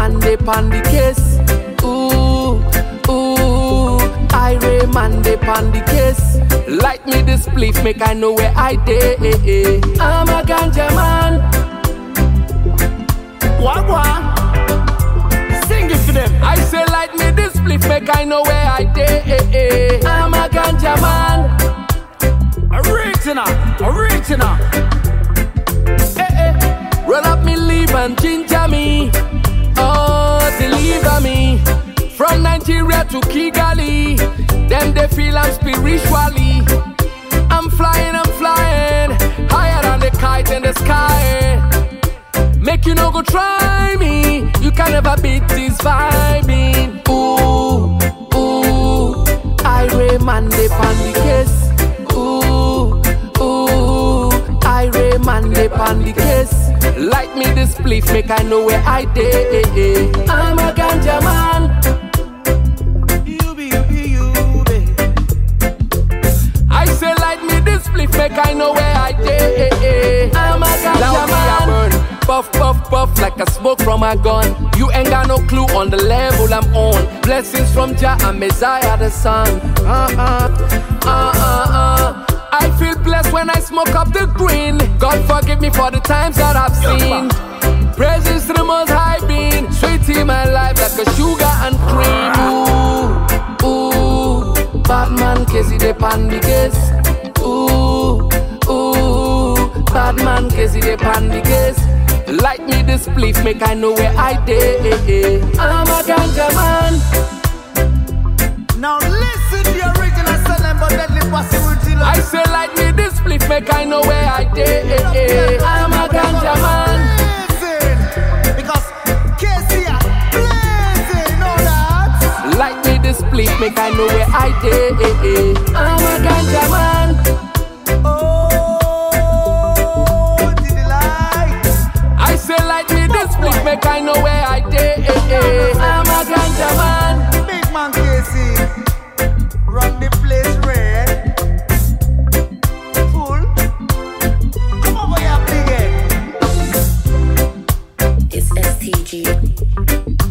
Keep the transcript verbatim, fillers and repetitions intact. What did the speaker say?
man dey pan the case. Ooh, ooh, Irie man dey pan the case. Light me this spliff, make I know where I dey. I'm a ganja man. Wagwan. Sing it to them. I say light me this spliff, make I know where I dey. I'm a ganja man. Original, original. Eh, eh. Roll up me leaf and ginger me. Oh, deliver me. From Nigeria to Kigali, them they feel I'm spiritually. I'm flying, I'm flying, higher than the kite in the sky. Make you no go try me, you can never beat this vibing. Ooh, ooh, Irie man dey pan the case. Ooh, ooh, Irie man dey pan the case. Light me this spliff, make I know where I dey. I'm a ganja man. You be, you be, you be. I say light me this spliff, make I know where I dey. I'm a ganja man. Puff, puff, puff like a smoke from a gun. You ain't got no clue on the level I'm on. Blessings from Jah and Messiah the Son. Uh uh, uh uh uh. I feel blessed when I smoke up the green. God forgive me for the times that I've seen. Praises to the Most High being sweet in my life like a sugar and cream. Ooh, ooh, bad man Casey dey pan the case. Ooh, ooh, bad man Casey dey pan the case. Light me this spliff, make I know where I dey. I'm a ganja man. Now listen to the original Silent but Deadly Possibility. I say light me this spliff, make I know where I dey. I'm a ganja man. Blazing, because Casey are blazing, know that? Light me this spliff, make I know where I dey. I'm a ganja man. Oh, did you like? I say light me this spliff, make I know where I dey. I'm a ganja man. Big man Casey, run the place red. Full. Come over here, big head. It's S T G.